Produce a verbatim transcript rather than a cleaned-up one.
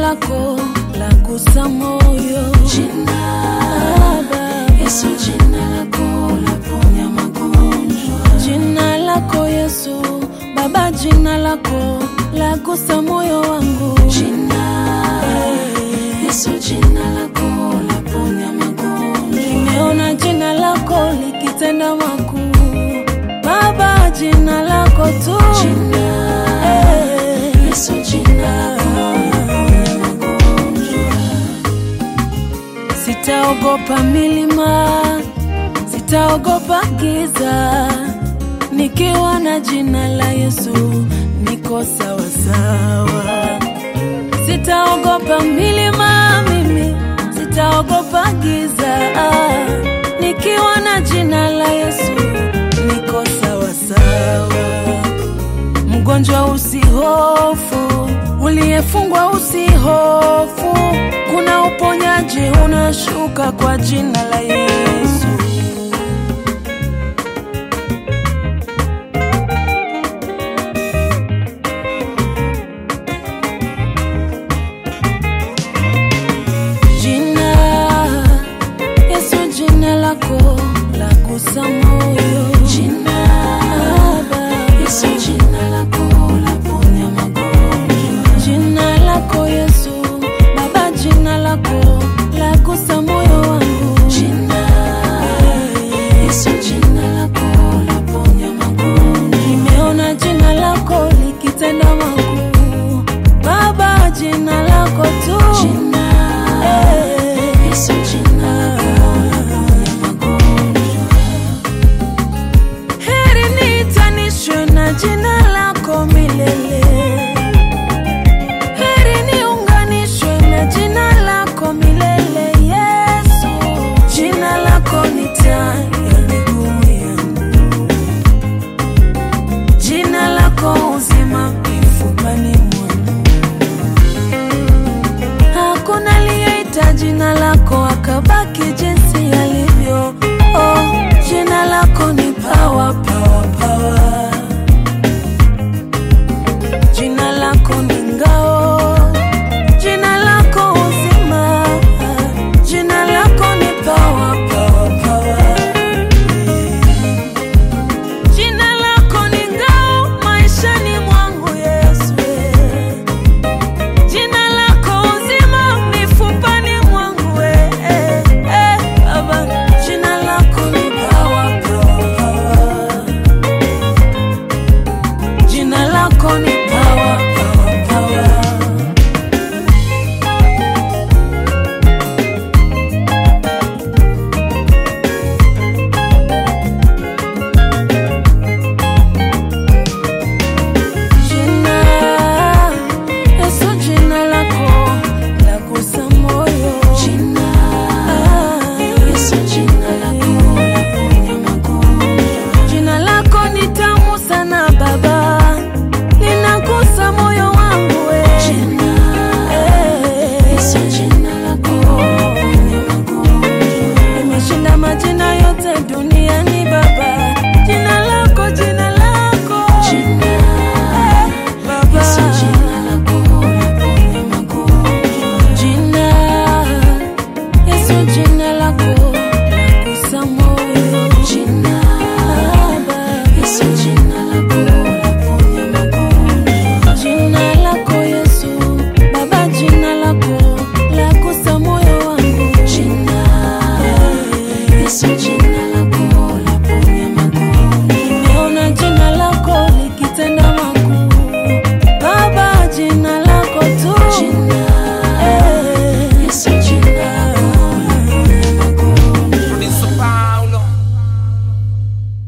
lako la gusa moyo. Jina Baba, Yesu, jina lako la ponya magonjwa. Jina lako Yesu, Baba, jina lako la gusa moyo wangu. Jina Yesu, jina lako la ponya magonjwa. Nimeona jina lako likitenda makuu. Baba, jina lako tu. Jina Yesu, jina lako la ponya magonjwa. Sitaogopa milima, sitaogopa giza. Nikiwa na jina la Yesu niko sawa sawa. Sitaogopa milima mimi, sitaogopa giza. Nikiwa na jina la Yesu niko sawa sawa. Mgonjwa usihofu, uliyefungwa usihofu. Kuna uponyaji unashuka kwa jina la Yesu. Jina Yesu, jina lako la gusa moyo. Jina Yesu, jina lako la ponya magonjwa. Jina lako Yesu, Baba, jina lako la gusa moyo wangu. Jina Yesu, jina lako la ponya magonjwa. Nimeona jina lako likitenda makuu. Baba, jina lako tu. Jina Yesu, jina lako la ponya magonjwa. Heri niitanishwe na jina lako milele. Heri niunganishwe na jina lako milele. Yesu, jina lako ni taa ya miguu yangu. Jina lako uzima mifupani mwangu. Hakuna aliyeita jina lako akabaki.